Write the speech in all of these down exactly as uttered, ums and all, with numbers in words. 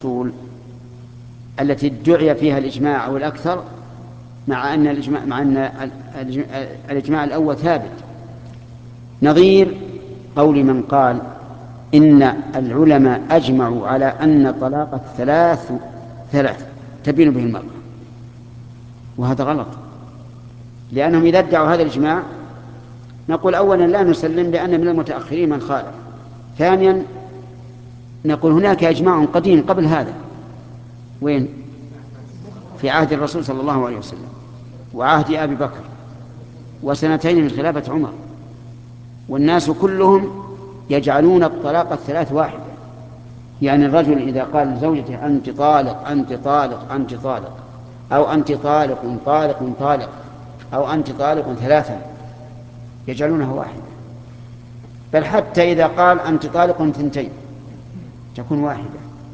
الأصول التي ادعي فيها الإجماع أو الأكثر، مع أن الإجماع, مع أن الإجماع الأول ثابت، نظير قول من قال إن العلماء أجمعوا على أن طلاق الثلاث ثلاث تبين به المرأة، وهذا غلط، لأنهم إذا ادعوا هذا الإجماع نقول أولا لا نسلم لأن من المتأخرين من خالف، ثانيا نقول هناك إجماع قديم قبل هذا، وين؟ في عهد الرسول صلى الله عليه وسلم وعهد أبي بكر وسنتين من خلافة عمر، والناس كلهم يجعلون الطلاق الثلاث واحدة، يعني الرجل إذا قال لزوجته أنت طالق أنت طالق أنت طالق، أو أنت طالق طالق طالق، أو أنت طالق ثلاثا، يجعلونها واحدة، بل حتى إذا قال أنت طالق ثنتين تكون واحدة،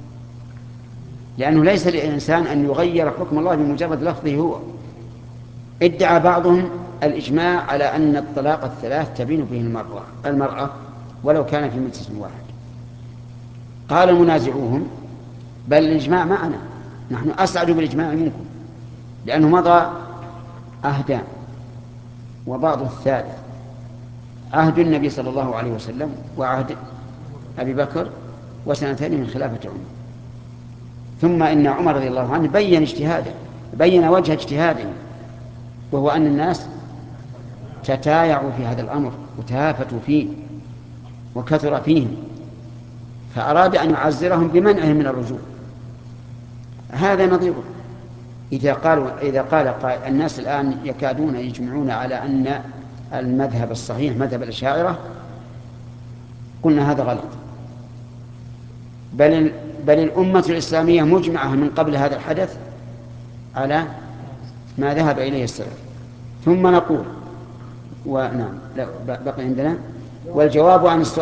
لأنه ليس للإنسان أن يغير حكم الله بمجرد لفظه هو. ادعى بعضهم الإجماع على أن الطلاق الثلاث تبين به المرأة, المرأة ولو كان في مجلس واحد. قال منازعوهم بل الإجماع معنا، نحن أسعد بالإجماع منكم، لأنه مضى عهدان، وبعض الثالث عهد النبي صلى الله عليه وسلم وعهد أبي بكر وسنتين من خلافة عمر. ثم إن عمر رضي الله عنه بين اجتهاده، بين وجه اجتهاده، وهو أن الناس تتايعوا في هذا الأمر وتهافتوا فيه وكثر فيهم، فأراد أن يعزرهم بمنعهم من الرجوع. هذا نظيره إذا قالوا إذا قال قائل الناس الآن يكادون يجمعون على أن المذهب الصحيح مذهب الأشاعرة، قلنا هذا غلط، بل بل الأمة الإسلامية مجمعة من قبل هذا الحدث على ما ذهب إليه السلف. ثم نقول ونعم لا بقي عندنا والجواب عن السؤال